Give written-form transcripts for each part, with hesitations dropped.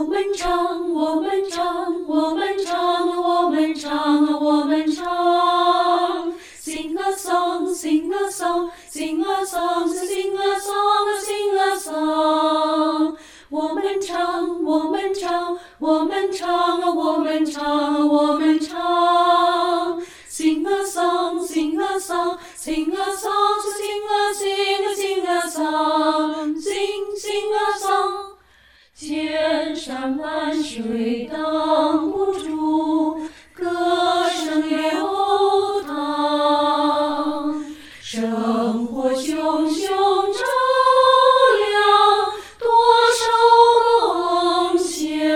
我们唱，我们唱，我们唱，我们唱，我们唱。Sing a song, sing a song, sing a song, sing a song, sing a song。我们唱，我们唱，我们唱，我们唱，我们唱。Sing a song, sing a song, sing a song, sing a sing a song, sing a song。千山万水挡不住歌声流淌，生活熊熊照亮多少梦想。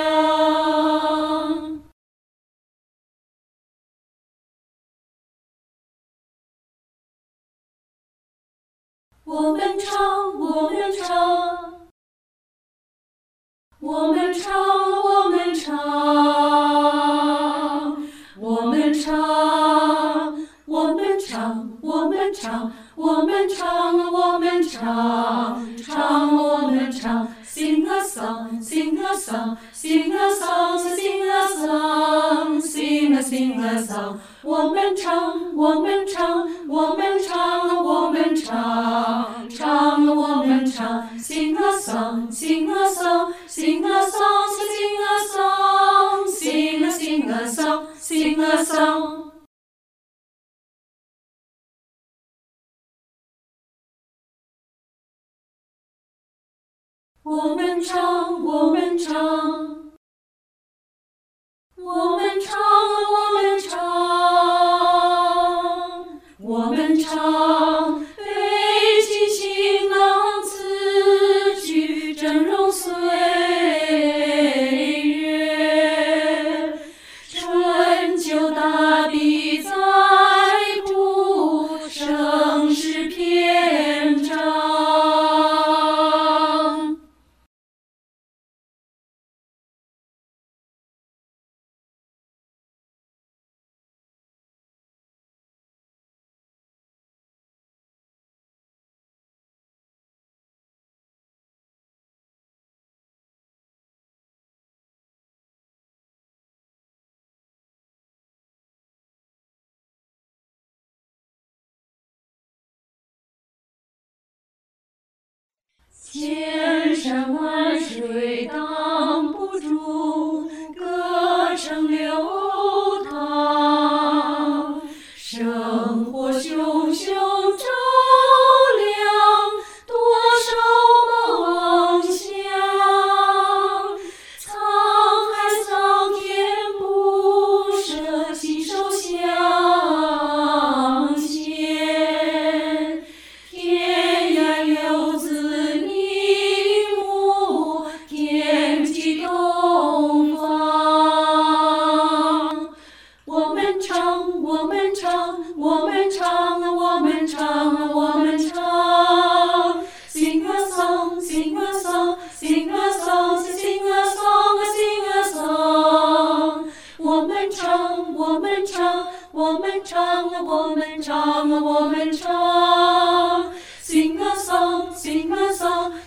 我们唱，我们唱。我们唱，我们唱，我们唱，我们唱，我们唱，我们唱，我们唱，唱我们唱。Sing a song, sing a song, sing a song, sing a song, sing a song。我们唱，我们唱，我们唱，我们唱，唱我们唱。Sing a song, sing a song, sing a song, sing a song, sing a song, sing a song。我们唱，我们唱，我们唱，我们唱，我们唱。背起行囊，辞去峥嵘岁月，春秋大地在谱，盛世篇章。千山万水挡不住歌声流淌，生活熊熊照亮多少梦想。沧海桑田不舍，携手向前。天涯游子东方。我们唱，我们唱，我们唱，我们唱，我们唱。Sing a song, sing a song, sing a song, sing a song, sing a song。我们唱，我们唱，我们唱，我们唱，我们唱。Sing a song, sing a song。